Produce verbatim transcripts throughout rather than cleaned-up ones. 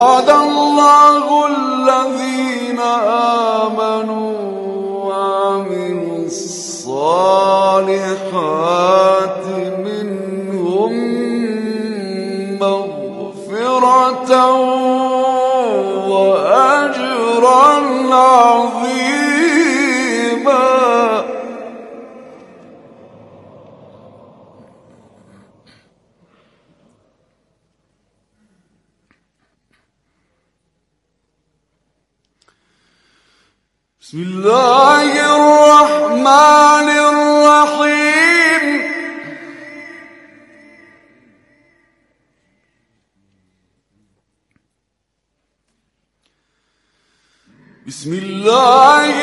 وعد الله الذين آمنوا وعملوا الصالحات منهم مغفرة وأجرا عظيما. بسم الله الرحمن الرحيم. بسم الله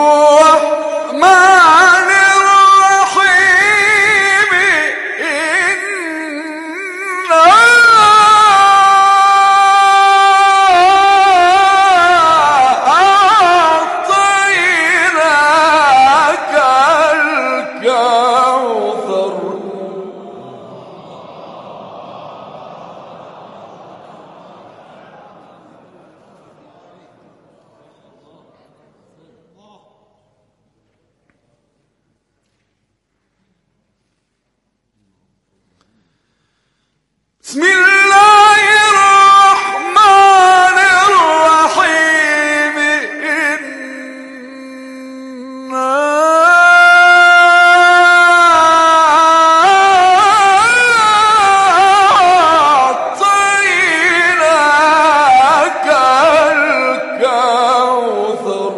الرحمن الرحيم. بسم الله الرحمن الرحيم. إنا أعطيناك الكوثر.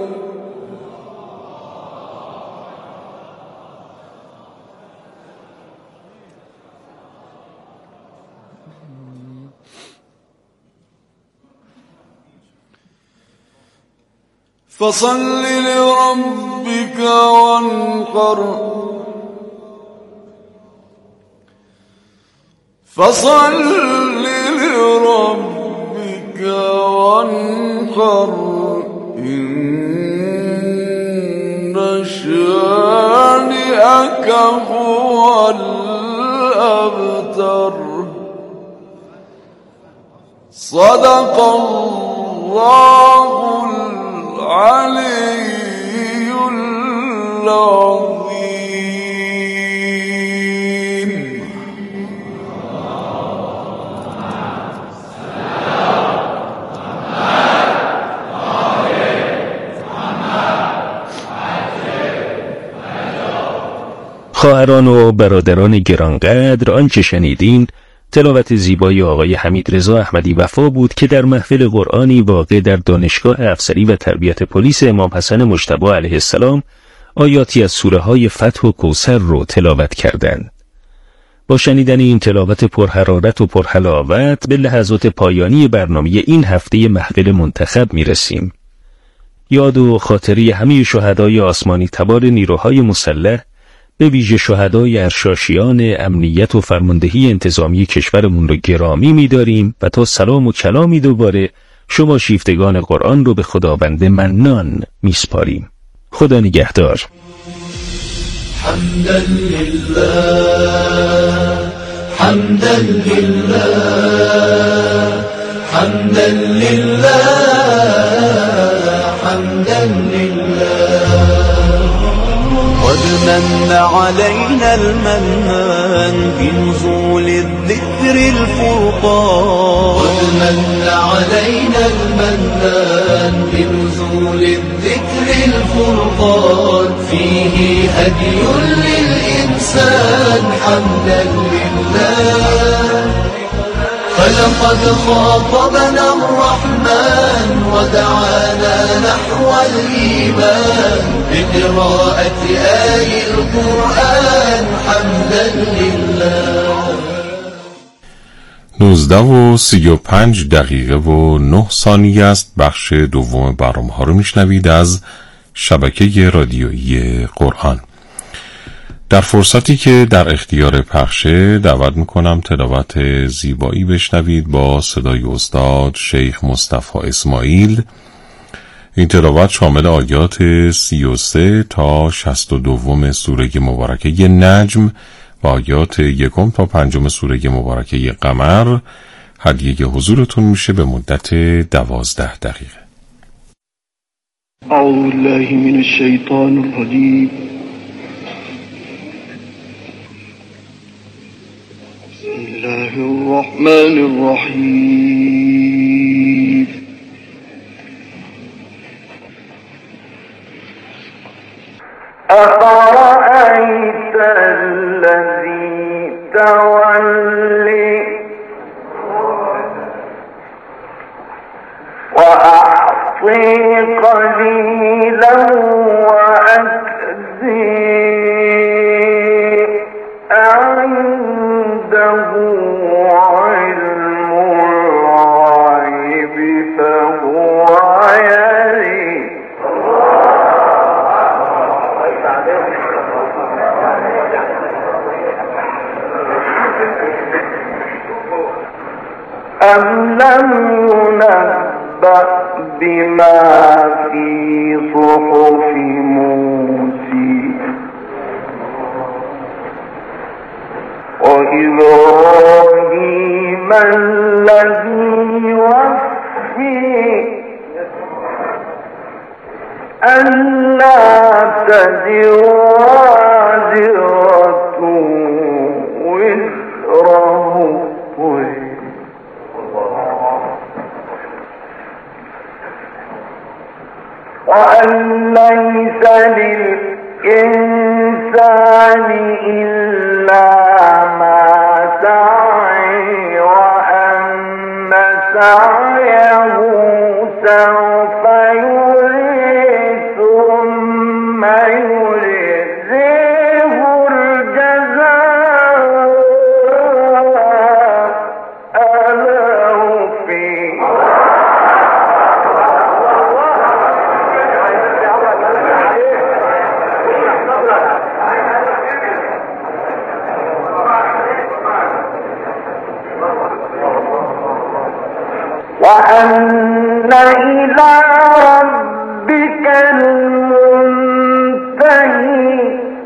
فصل لربك وانحر. فصل لربك وانحر. إن شانئك هو الأبتر. صدق الله العلي العظيم. خواهران و برادران گرانقدر، آنچه شنیدین تلاوت زیبای آقای حمیدرضا احمدی وفا بود که در محفل قرآنی واقع در دانشگاه افسری و تربیت پلیس امام حسن مجتبی علیه السلام آیاتی از سوره های فتح و کوثر رو تلاوت کردند. با شنیدن این تلاوت پرحرارت و پرحلاوت به لحظات پایانی برنامه این هفته محفل منتخب میرسیم. یاد و خاطری همه شهدای آسمانی تبار نیروهای مسلح، به ویژه شهدای ارشاشیان امنیت و فرماندهی انتظامی کشورمون رو گرامی می‌داریم و تا سلام و کلامی دوباره شما شیفتگان قرآن رو به خداوند منان میسپاریم. خدا نگهدار. حمدا لله حمدا لله حمدا لله حمدا لله. قد من علينا المنان بنزول الذكر الفرقان. قد من علينا المنان بنزول الذكر الفرقان. فيه هدي للإنسان حمدا لله. فلقد خاطبنا الرحمن ودعانا نحو الإيمان بقراءة آي القرآن حمدا لله. نوزده و سی و پنج دقیقه و نه ثانیه است. بخش دوم برنامه ها رو میشنوید از شبکه رادیویی قرآن. در فرصتی که در اختیار پخشه دعوت میکنم تلاوت زیبایی بشنوید با صدای استاد شیخ مصطفی اسماعیل. این تلاوت شامل آیات سی و سه تا شصت و دوم سوره مبارکه نجم و آیات یکم تا پنجم سوره مبارکه قمر هدیه حضورتون میشه به مدت دوازده دقیقه. اعوذ بالله من الشیطان الرجیم. بسم الله الرحمن الرحیم. أفرأيت الذي تولي وأعطي قليلا وأكدي عنده علم الغيب فهو يري. أم لم ينبأ بما في صحف موسى وإبراهيم الذي وفي ألا تزر وازرة وزر أخرى وأن ليس للإنسان إلا ما سعى وأن سعيه سوف يرى ثم يجزيه الجزاء الأوفى. وأن إلى ربك المنتهي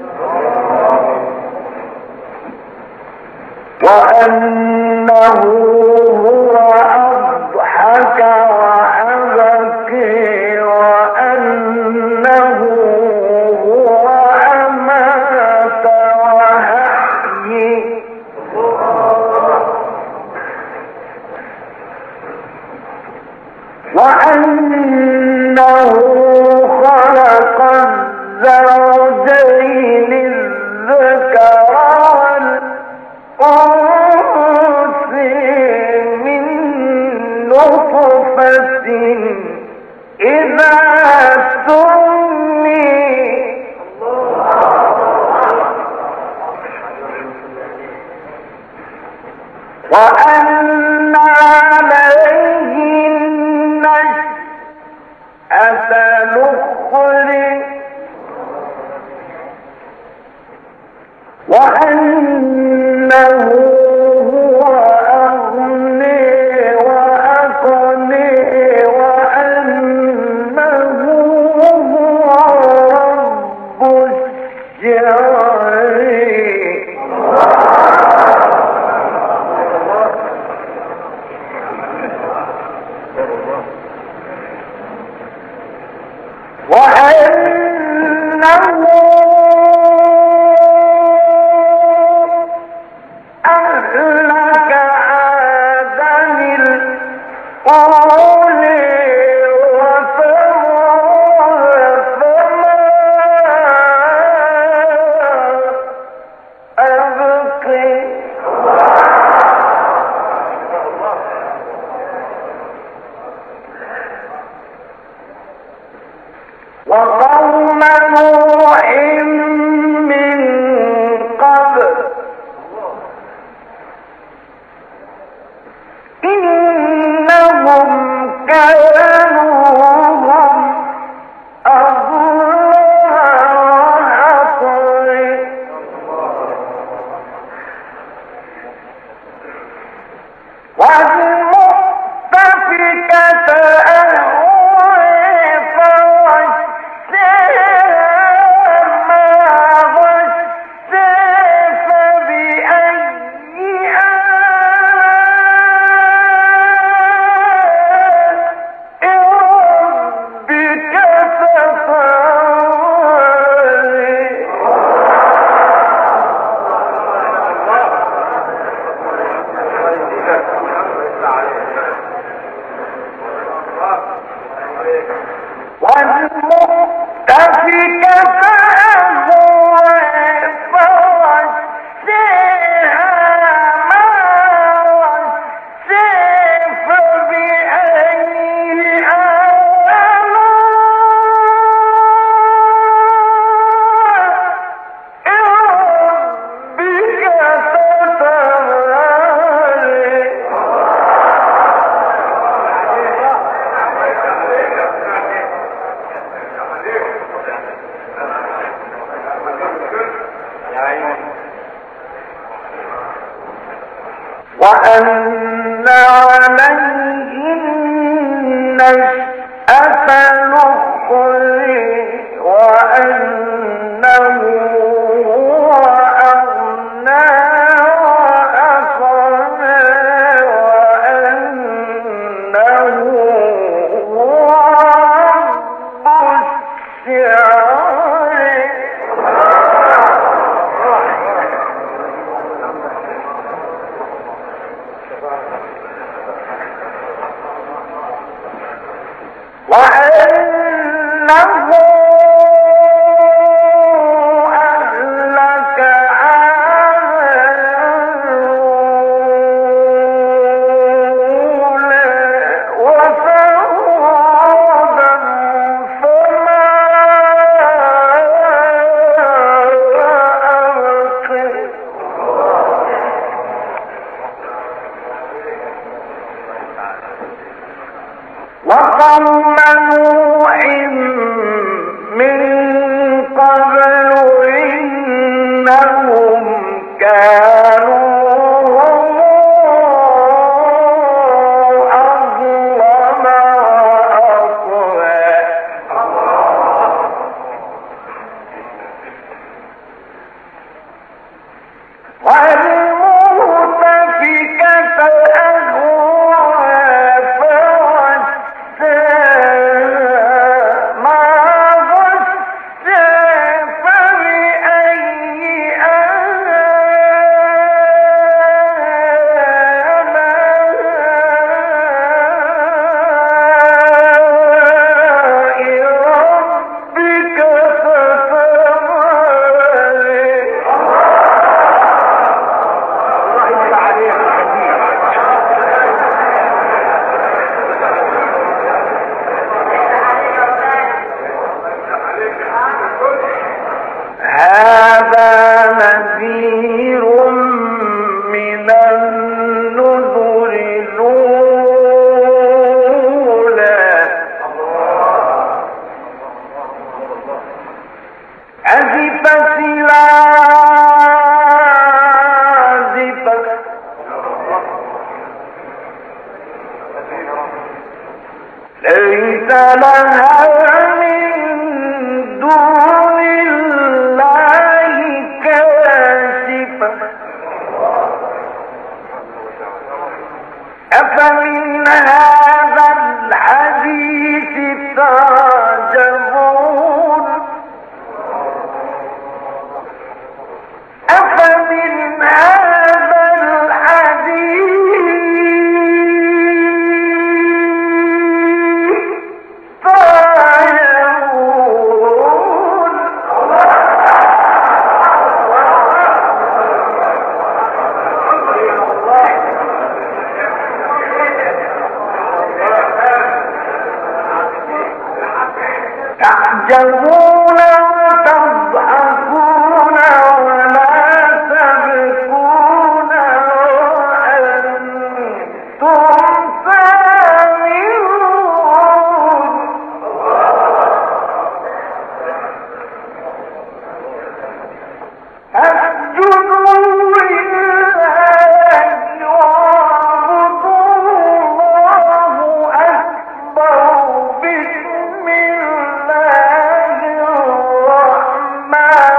وأنه هو أضحك وأبكي وأنه هو أمات وأحيي وأنه خلق الزوجين الذكر والأنثى من نطفة إذا تمني وأن عليه النشأة الأخرى وأنه هو أغني وأقني وأنه هو رب الشعرى. وأنه أهلك عادا الأولى وثمود فما أبقي وقوم نوح من قبل إنهم كانوا هم أظلم وأطغى والمؤتفكة أهوى فغشاها ما غشا فبأي آلاء وأن عليه النشأة الأخرى وأنه هو أغنى وأقنى وأنه هو رب الشعر. وأنه أهلك عادا وثمودا فما أبقي. وقوم نوح من قبل إنهم كانوا هم أظلم وأطغى. والمؤتفكة أهوى فغشاها ما غشى. فبأي آلاء ربك هذا نذير من النذر الأولى. أزفت الآزفة ليس لها من دون الله كاشفة. أفمن هذا الحديث تعجبون. أفمن هذا الحديث تعجبون. تعجبون وتضحكون ولا تبكون وأنتم سامرون. اسجدوا لله واعبدوا الله أكبر. بسم الله الرحمن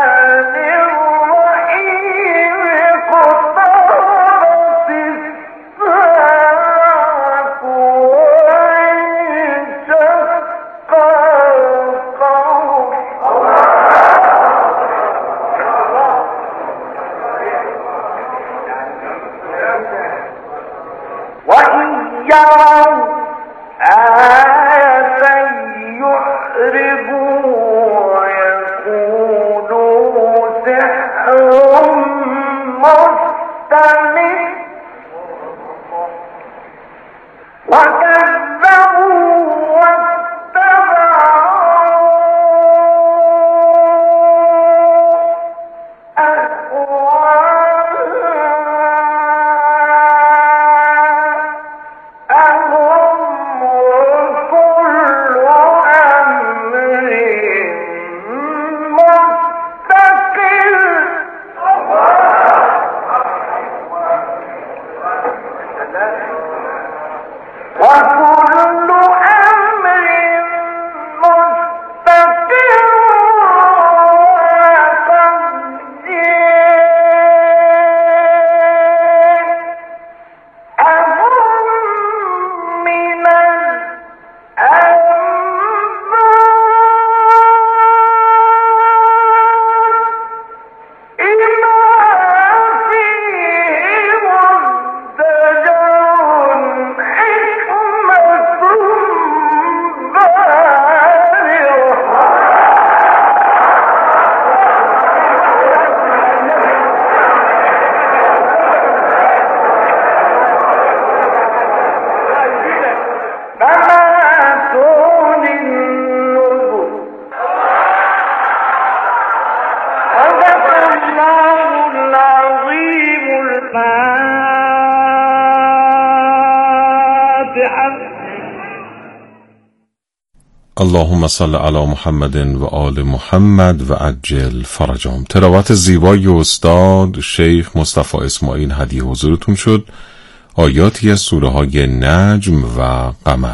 اللهم صل علی محمد و آل محمد و عجل فرجهم. تلاوت زیبای استاد شیخ مصطفی اسماعیل هدیه حضورتون شد. آیاتی از سوره های نجم و قمر.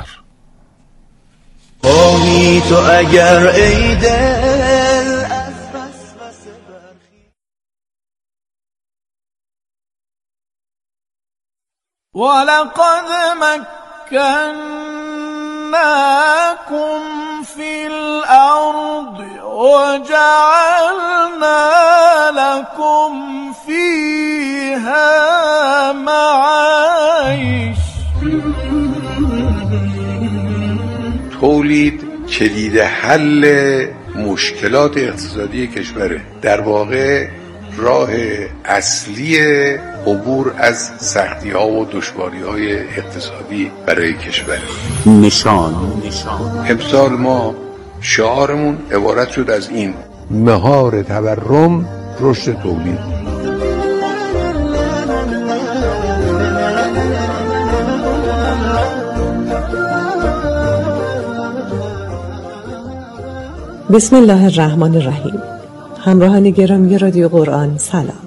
خواهی تو اگر ای دل از وسوسه برخی ولقد مكناكم في الأرض وجعلنا لكم فيها معايش. تولید کلید حل مشکلات اقتصادی کشوره. در واقع راه اصلی عبور از سختی ها و دشواری های اقتصادی برای کشور. نشان امسال ما شعارمون عبارت شد از این: مهار تورم، رشد تولید. بسم الله الرحمن الرحیم. همراهان گرامی رادیو قرآن سلام.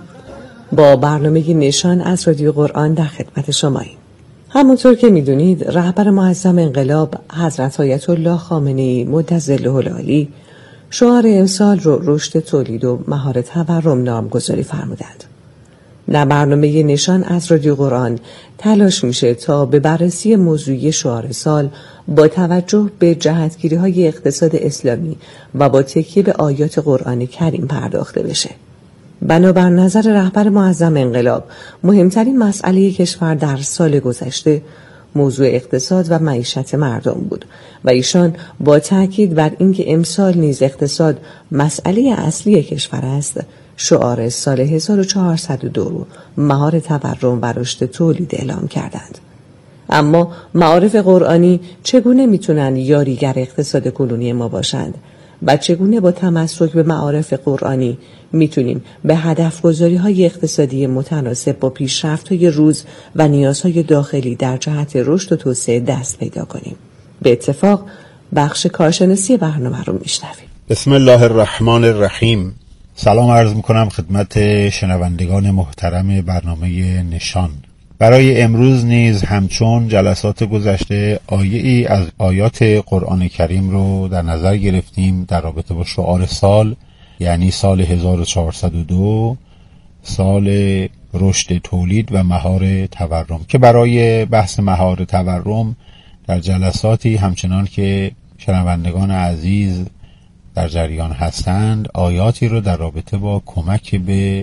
با برنامه نشان از رادیو قرآن در خدمت شماییم. همونطور که میدونید رهبر معظم انقلاب حضرت آیت الله خامنه‌ای مدظله العالی شعار امسال رو رشد تولید و مهار تورم نامگذاری فرمودند. در برنامه نشان از رادیو قرآن تلاش میشه تا به بررسی موضوعی شعار سال با توجه به جهتگیری‌های اقتصاد اسلامی و با تکیه به آیات قرآن کریم پرداخته بشه. بنابر نظر رهبر معظم انقلاب مهمترین مسئله کشور در سال گذشته موضوع اقتصاد و معیشت مردم بود و ایشان با تاکید بر اینکه امسال نیز اقتصاد مسئله اصلی کشور است، شعار سال هزار و چهارصد و دو رو مهار تورم و رشد تولید اعلام کردند. اما معارف قرآنی چگونه میتونن یاریگر اقتصاد کنونی ما باشند و چگونه با تمسک به معارف قرآنی میتونیم به هدف گذاری های اقتصادی متناسب با پیشرفت های روز و نیازهای داخلی در جهت رشد و توسعه دست پیدا کنیم؟ به اتفاق بخش کارشناسی برنامه رو میشنویم. بسم الله الرحمن الرحیم. سلام عرض میکنم خدمت شنوندگان محترم برنامه نشان. برای امروز نیز همچون جلسات گذشته آیه ای از آیات قرآن کریم رو در نظر گرفتیم در رابطه با شعار سال، یعنی سال هزار و چهارصد و دو، سال رشد تولید و مهار تورم، که برای بحث مهار تورم در جلساتی همچنان که شنوندگان عزیز در جریان هستند آیاتی رو در رابطه با کمک به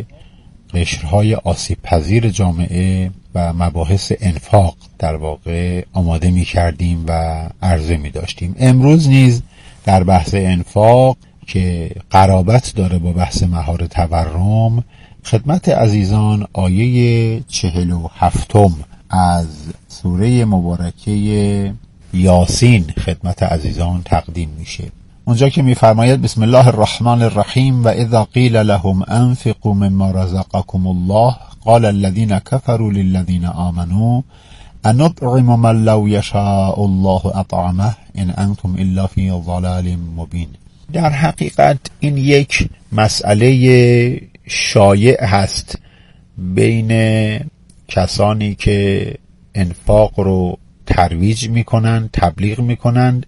قشرهای آسیب پذیر جامعه و مباحث انفاق در واقع آماده می کردیم و عرضه می داشتیم. امروز نیز در بحث انفاق که قرابت داره با بحث مهار تورم خدمت عزیزان آیه چهل و هفتم از سوره مبارکه یاسین خدمت عزیزان تقدیم میشه. اونجا که میفرماید بسم الله الرحمن الرحیم و اذا قیل لهم انفقوا مما رزقكم الله قال الذين كفروا للذين آمنوا انطعم من لو يشاء الله اطعمه ان انتم الا في ضلال مبین. در حقیقت این یک مسئله شایع هست بین کسانی که انفاق رو ترویج میکنند، تبلیغ میکنند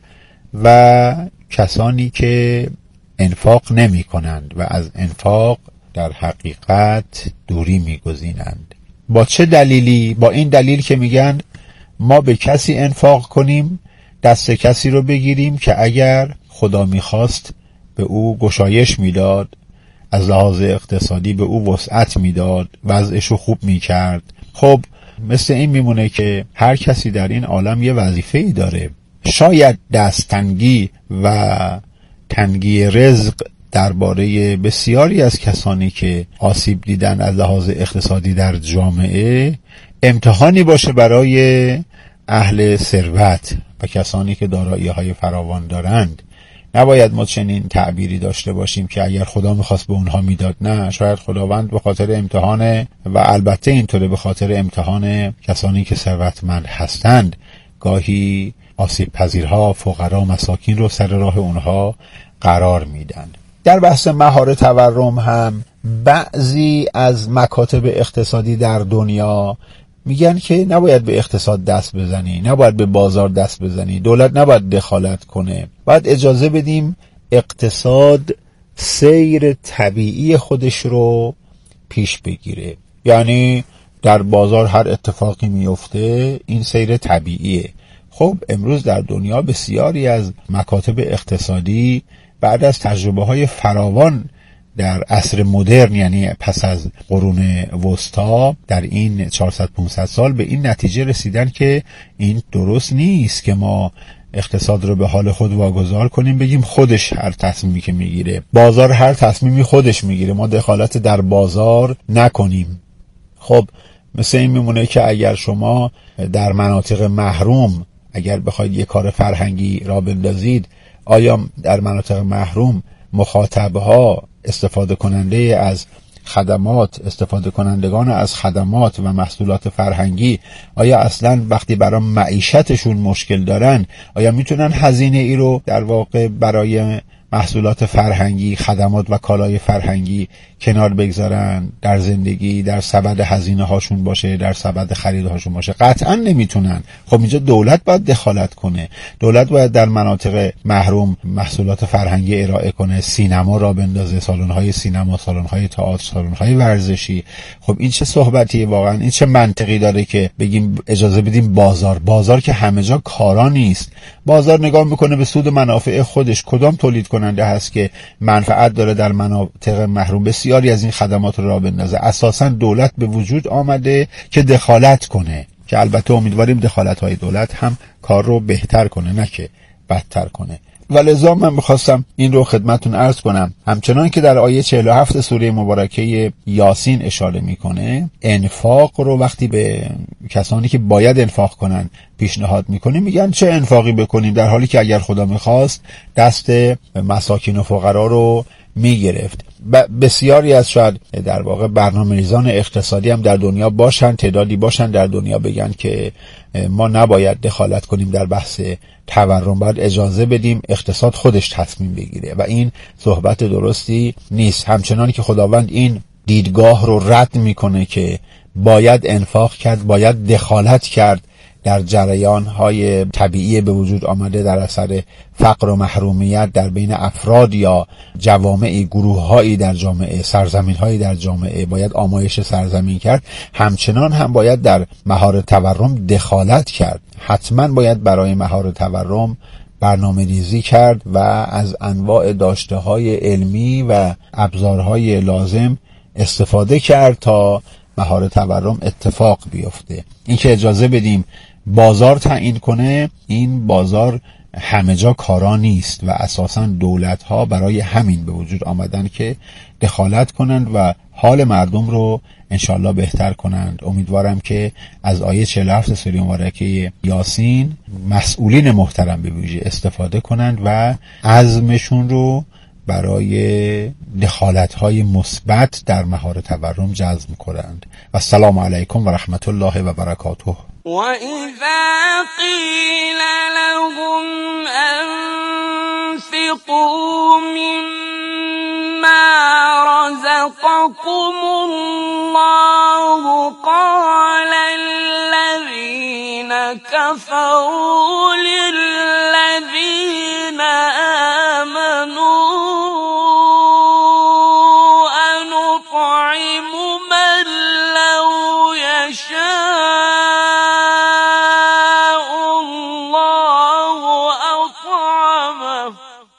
و کسانی که انفاق نمی کنند و از انفاق در حقیقت دوری می گزینند. با چه دلیلی؟ با این دلیل که میگن ما به کسی انفاق کنیم دست کسی رو بگیریم که اگر خدا میخواست به او گشایش میداد، از لحاظ اقتصادی به او وسعت میداد، وضعشو خوب میکرد. خب مثل این میمونه که هر کسی در این عالم یه وظیفه‌ای داره. شاید دستتنگی و تنگی رزق درباره بسیاری از کسانی که آسیب دیدن از لحاظ اقتصادی در جامعه امتحانی باشه برای اهل ثروت و کسانی که دارایی‌های فراوان دارند. نباید ما چنین تعبیری داشته باشیم که اگر خدا میخواست به اونها میداد. نه، شاید خداوند به خاطر امتحان و البته اینطوره به خاطر امتحان کسانی که ثروتمند هستند گاهی آسیب پذیرها، فقرا، مساکین رو سر راه اونها قرار میدن. در بحث مهار تورم هم بعضی از مکاتب اقتصادی در دنیا میگن که نباید به اقتصاد دست بزنی، نباید به بازار دست بزنی، دولت نباید دخالت کنه، باید اجازه بدیم اقتصاد سیر طبیعی خودش رو پیش بگیره. یعنی در بازار هر اتفاقی میفته این سیر طبیعیه. خب امروز در دنیا بسیاری از مکاتب اقتصادی بعد از تجربه های فراوان در عصر مدرن، یعنی پس از قرون وسطا، در این چهارصد پانصد سال به این نتیجه رسیدن که این درست نیست که ما اقتصاد رو به حال خود واگذار کنیم، بگیم خودش هر تصمیمی که میگیره، بازار هر تصمیمی خودش میگیره، ما دخالت در بازار نکنیم. خب مثل این میمونه که اگر شما در مناطق محروم اگر بخواید یک کار فرهنگی را بندازید، آیا در مناطق محروم مخاطبها، استفاده کننده از خدمات، استفاده کنندگان از خدمات و محصولات فرهنگی، آیا اصلا وقتی برای معیشتشون مشکل دارن آیا میتونن هزینه ای رو در واقع برای محصولات فرهنگی، خدمات و کالای فرهنگی کنار بگذارن، در زندگی در سبد هزینه هاشون باشه، در سبد خرید هاشون باشه؟ قطعا نمیتونن. خب اینجا دولت باید دخالت کنه، دولت باید در مناطق محروم محصولات فرهنگی ارائه کنه، سینما را بندازه، سالن‌های سینما، سالن‌های تئاتر، سالن‌های ورزشی. خب این چه صحبتیه واقعا؟ این چه منطقی داره که بگیم اجازه بدیم بازار؟ بازار که همه جا کارا نیست. بازار نگاه میکنه به سود منافع خودش، کدام تولید کننده هست که منفعت داره در مناطق محروم بسیاری از این خدمات رو راه بندازه. اساساً دولت به وجود آمده که دخالت کنه، که البته امیدواریم دخالت‌های دولت هم کار رو بهتر کنه نه که بدتر کنه. ولذا من می‌خواستم این رو خدمتتون عرض کنم. همچنان که در آیه چهل و هفت سوره مبارکه یاسین اشاره میکنه، انفاق رو وقتی به کسانی که باید انفاق کنن پیشنهاد میکنه، میگن چه انفاقی بکنیم، در حالی که اگر خدا میخواست دست مساکین و فقرا رو میگرفت. بسیاری از شاید در واقع برنامه‌ریزان اقتصادی هم در دنیا باشن، تعدادی باشن در دنیا بگن که ما نباید دخالت کنیم در بحث تورم، باید اجازه بدیم اقتصاد خودش تصمیم بگیره، و این صحبت درستی نیست. همچنان که خداوند این دیدگاه رو رد میکنه که باید انفاق کرد، باید دخالت کرد در جریان‌های طبیعی به وجود آمده در اثر فقر و محرومیت در بین افراد یا جوامع، گروه‌هایی در جامعه، سرزمین‌هایی در جامعه، باید آمایش سرزمین کرد، همچنان هم باید در مهار تورم دخالت کرد. حتما باید برای مهار تورم برنامه ریزی کرد و از انواع داشته‌های علمی و ابزارهای لازم استفاده کرد تا مهار تورم اتفاق بیفته. این که اجازه بدیم بازار تعیین کنه، این بازار همه جا کارا نیست و اساساً دولت‌ها برای همین به وجود آمدن که دخالت کنند و حال مردم رو انشالله بهتر کنند. امیدوارم که از آیه چهل و هفت سوره مبارکه یاسین مسئولین محترم به ویژه استفاده کنند و عزمشون رو برای دخالت‌های مثبت در مهار تورم جذب کنند. و السلام علیکم و رحمت الله و برکاته. و اذا قیل لهم انفقوا مما رزقكم الله قال الذين كفروا للذين آمنوا أنطعم من لو يشاء الله أطعمه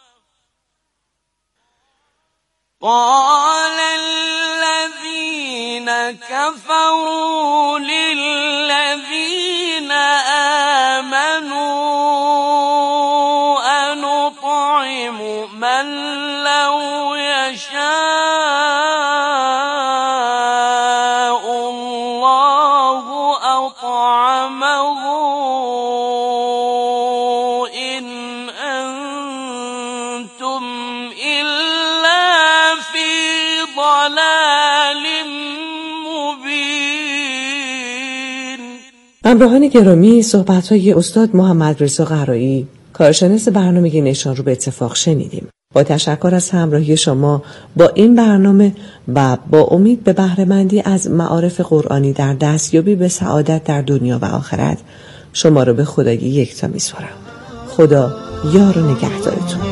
قال الذين كفروا للذين آمنوا أنطعم من لو يشاء الله أطعمه إن أنتم إلا في ضلال مبين. همراهان گرامی، صحبت‌های استاد محمد رضا قرایی، کارشناس برنامه نشان رو به اتفاق شنیدیم. با تشکر از همراهی شما با این برنامه و با امید به بهره‌مندی از معارف قرآنی در دستیابی به سعادت در دنیا و آخرت، شما رو به خدای یکتا می‌سپارم. خدا یار و نگهدارتون.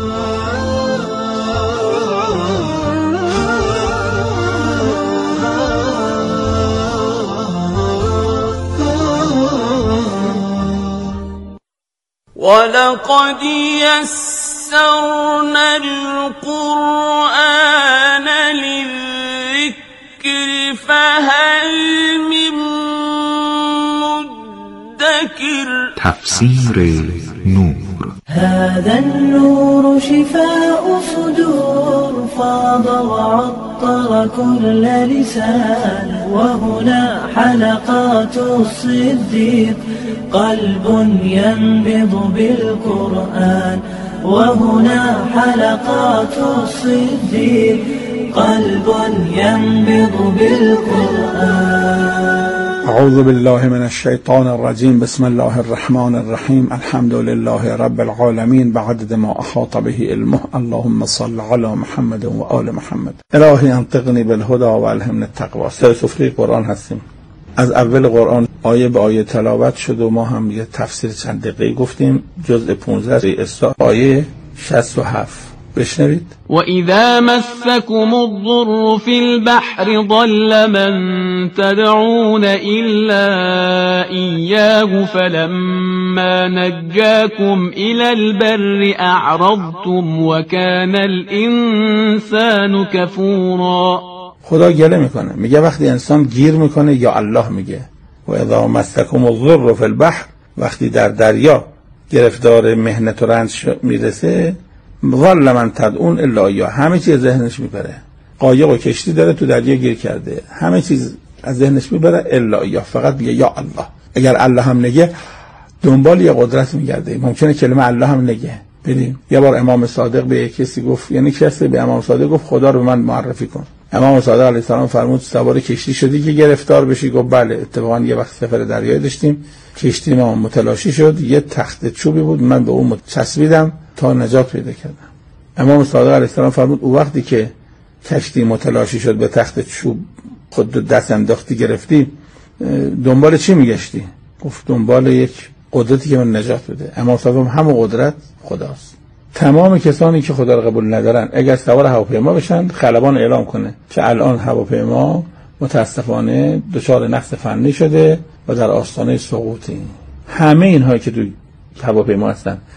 ولقد يسرنا القرآن للذكر فهل من مدكر. تفسیر نور. هذا النور شفاء صدور فاض وعطر كل لسان وهنا حلقات الصديق قلب ينبض بالقرآن وهنا حلقات الصديق قلب ينبض بالقرآن. اعوذ بالله من الشیطان الرجیم. بسم الله الرحمن الرحیم. الحمد لله رب العالمین بعدد ما احاط به علمه. اللهم صل علی محمد و آل محمد. الهی انطقنی بالهدى و الهمنی التقوی. سر سفره قرآن هستیم. از اول قرآن آیه به آیه تلاوت شد و ما هم یه تفسیر چند دقیقه گفتیم. جزء پانزده اسراء آیه شصت و هفت بشنوید. وَإِذَا مَسَّكُمُ الضُّرُّ فِي الْبَحْرِ ضَلَّ مَن تَدْعُونَ إِلَّا إِيَّاهُ فَلَمَّا نَجَّاكُمْ إِلَى الْبَرِّ أَعْرَضْتُمْ وَكَانَ الْإِنسَانُ كَفُورًا. خدا گله میکنه، میگه وقتی انسان گیر میکنه یا الله میگه و اذا مسکم الضر فی البحر، وقتی در دریا گرفتار محنت و رنج میرسه، ظل من تدعون الا یا، همه چیز ذهنش میبره. قایق و کشتی داره تو دریا گیر کرده، همه چیز از ذهنش میبره الا یا، فقط میگه یا الله. اگر الله هم نگه دنبال یه قدرت میگرده، ممکنه کلمه الله هم نگه. ببین یه بار امام صادق به کسی گفت، یعنی کسی به امام صادق گفت خدا رو به من معرفی کن. امام صادق علیه السلام فرمود سوار کشتی شدی که گرفتار بشی؟ گفت بله. اتفاقا یه وقت سفر دریایی داشتیم، کشتی ما متلاشی شد، یه تخت چوبی بود، من به اون چسبیدم تا نجات پیدا کردم. امام صادق علیه السلام فرمود او وقتی که کشتی متلاشی شد به تخت چوب خود دست انداختی گرفتی، دنبال چی میگشتی؟ گفت دنبال یک قدرتی که من نجات بده. امام صادق همون قدرت خداست. تمام کسانی که خدا رو قبول ندارن اگر سوار هواپیما بشن، خلبان اعلام کنه که الان هواپیما متاسفانه دچار نقص فنی شده و در آستانه سقوطی. همه اینهایی که توی هواپیما هستن